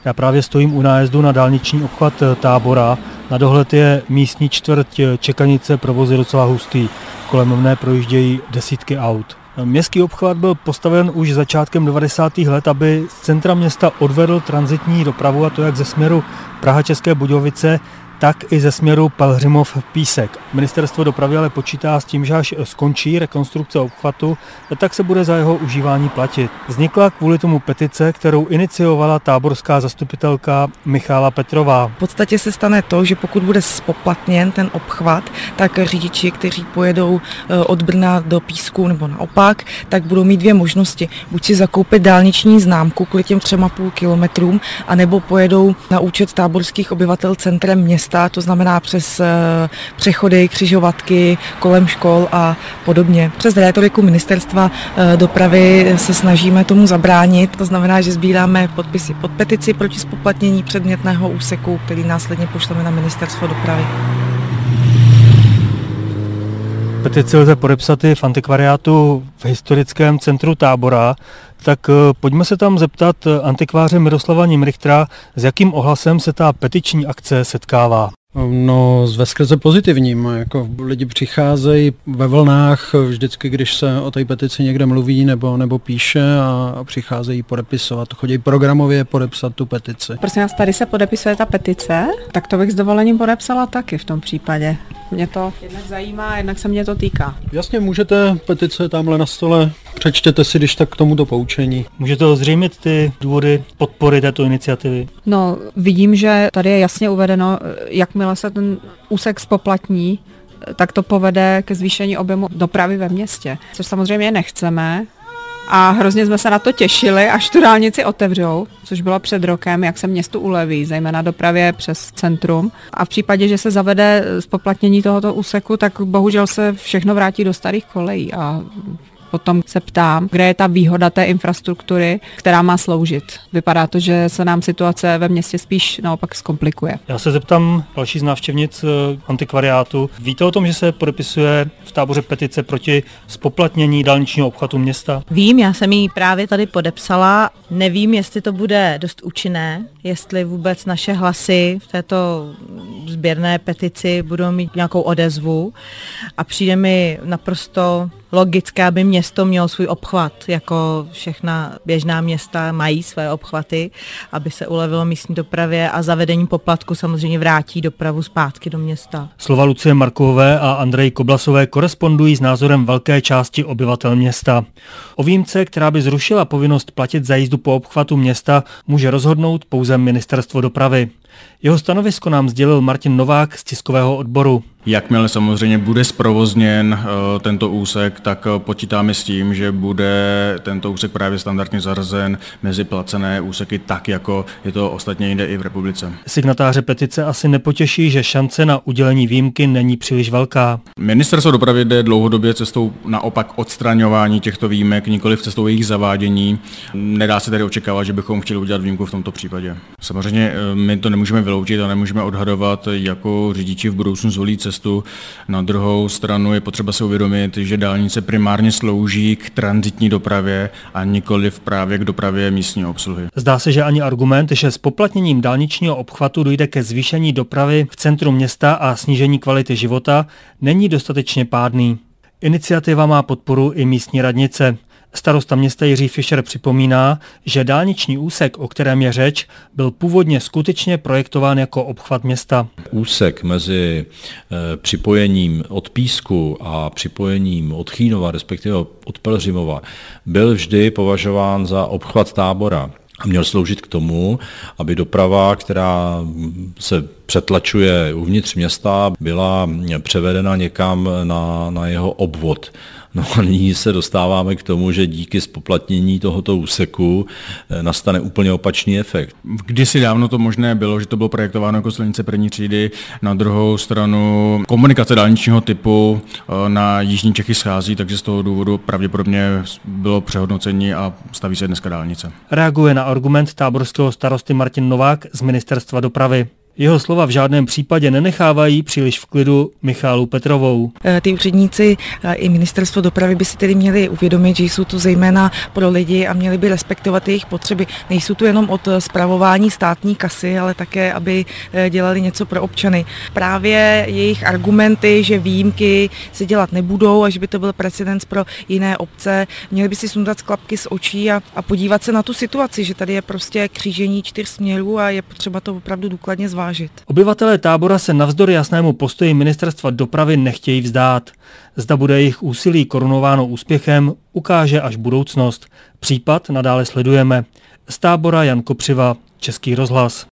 Já právě stojím u nájezdu na dálniční obchvat Tábora. Na dohled je místní čtvrť Čekanice, provoz je docela hustý. Kolem mne projíždějí desítky aut. Městský obchvat byl postaven už začátkem 90. let, aby z centra města odvedl tranzitní dopravu, a to jak ze směru Praha-České Budějovice, tak i ze směru Pelhřimov-Písek. Ministerstvo dopravy ale počítá s tím, že až skončí rekonstrukce obchvatu, tak se bude za jeho užívání platit. Vznikla kvůli tomu petice, kterou iniciovala táborská zastupitelka Michála Petrová. V podstatě se stane to, že pokud bude zpoplatněn ten obchvat, tak řidiči, kteří pojedou od Brna do Písku nebo naopak, tak budou mít dvě možnosti. Buď si zakoupit dálniční známku kvůli těm 3,5 kilometrům, anebo pojedou na účet táborských obyvatel centrem města, to znamená přes přechody, křižovatky, kolem škol a podobně. Přes rétoriku ministerstva dopravy se snažíme tomu zabránit, to znamená, že sbíráme podpisy pod petici proti zpoplatnění předmětného úseku, který následně pošleme na ministerstvo dopravy. Petici lze podepsat i v antikvariátu v historickém centru Tábora, tak pojďme se tam zeptat antikváře Miroslava Nimrichtera, s jakým ohlasem se ta petiční akce setkává. No, veskrze pozitivním. Jako lidi přicházejí ve vlnách vždycky, když se o té petici někde mluví nebo píše a přicházejí podepisovat. Chodí programově podepsat tu petici. Prosím vás, tady se podepisuje ta petice, tak to bych s dovolením podepsala taky v tom případě. Mě to jednak zajímá, jednak se mě to týká. Jasně, můžete, petice tamhle na stole, přečtěte si, když tak k tomuto poučení. Můžete ozřejmit ty důvody podpory této iniciativy? No, vidím, že tady je jasně uvedeno, jakmile se ten úsek zpoplatní, tak to povede ke zvýšení objemu dopravy ve městě, což samozřejmě nechceme. A hrozně jsme se na to těšili, až tu dálnici otevřou, což bylo před rokem, jak se městu uleví, zejména dopravě přes centrum. A v případě, že se zavede zpoplatnění tohoto úseku, tak bohužel se všechno vrátí do starých kolejí. A potom se ptám, kde je ta výhoda té infrastruktury, která má sloužit. Vypadá to, že se nám situace ve městě spíš naopak zkomplikuje. Já se zeptám další z návštěvnic antikvariátu. Víte o tom, že se podepisuje v Táboře petice proti zpoplatnění dálničního obchvatu města? Vím, já jsem ji právě tady podepsala. Nevím, jestli to bude dost účinné, jestli vůbec naše hlasy v této sběrné petici budou mít nějakou odezvu, a přijde mi naprosto logické, aby město mělo svůj obchvat, jako všechna běžná města mají své obchvaty, aby se ulevilo místní dopravě, a zavedení poplatku samozřejmě vrátí dopravu zpátky do města. Slova Lucie Markové a Andreji Koblasové korespondují s názorem velké části obyvatel města. O výjimce, která by zrušila povinnost platit za jízdu po obchvatu města, může rozhodnout pouze ministerstvo dopravy. Jeho stanovisko nám sdělil Martin Novák z tiskového odboru. Jakmile samozřejmě bude zprovozněn tento úsek, tak počítáme s tím, že bude tento úsek právě standardně zařazen mezi placené úseky tak, jako je to ostatně jinde i v republice. Signatáře petice asi nepotěší, že šance na udělení výjimky není příliš velká. Ministerstvo dopravy jde dlouhodobě cestou naopak odstraňování těchto výjimek, nikoliv cestou jejich zavádění. Nedá se tedy očekávat, že bychom chtěli udělat výjimku v tomto případě. Samozřejmě my to nemůžeme vyloučit a nemůžeme odhadovat, jako řidiči v budoucnu zvolí cestu. Na druhou stranu je potřeba si uvědomit, že dálnice primárně slouží k tranzitní dopravě a nikoliv právě k dopravě místní obsluhy. Zdá se, že ani argument, že s poplatněním dálničního obchvatu dojde ke zvýšení dopravy v centru města a snížení kvality života, není dostatečně pádný. Iniciativa má podporu i místní radnice. Starosta města Jiří Fischer připomíná, že dálniční úsek, o kterém je řeč, byl původně skutečně projektován jako obchvat města. Úsek mezi připojením od Písku a připojením od Chýnova, respektive od Pelhřimova, byl vždy považován za obchvat Tábora. A měl sloužit k tomu, aby doprava, která se přetlačuje uvnitř města, byla převedena někam na jeho obvod. No a nyní se dostáváme k tomu, že díky zpoplatnění tohoto úseku nastane úplně opačný efekt. Kdysi dávno to možné bylo, že to bylo projektováno jako silnice první třídy. Na druhou stranu komunikace dálničního typu na jižní Čechy schází, takže z toho důvodu pravděpodobně bylo přehodnocení a staví se dneska dálnice. Reaguje na argument táborského starosty Martin Novák z ministerstva dopravy. Jeho slova v žádném případě nenechávají příliš v klidu Michálu Petrovou. Ty úředníci i ministerstvo dopravy by si tedy měli uvědomit, že jsou tu zejména pro lidi a měli by respektovat jejich potřeby. Nejsou tu jenom od spravování státní kasy, ale také, aby dělali něco pro občany. Právě jejich argumenty, že výjimky se dělat nebudou a že by to byl precedens pro jiné obce, měli by si sundat klapky z očí a podívat se na tu situaci, že tady je prostě křížení 4 směrů a je potřeba to opravdu důkladně zvážit. Obyvatelé Tábora se navzdory jasnému postoji ministerstva dopravy nechtějí vzdát. Zda bude jejich úsilí korunováno úspěchem, ukáže až budoucnost. Případ nadále sledujeme. Z Tábora Jan Kopřiva, Český rozhlas.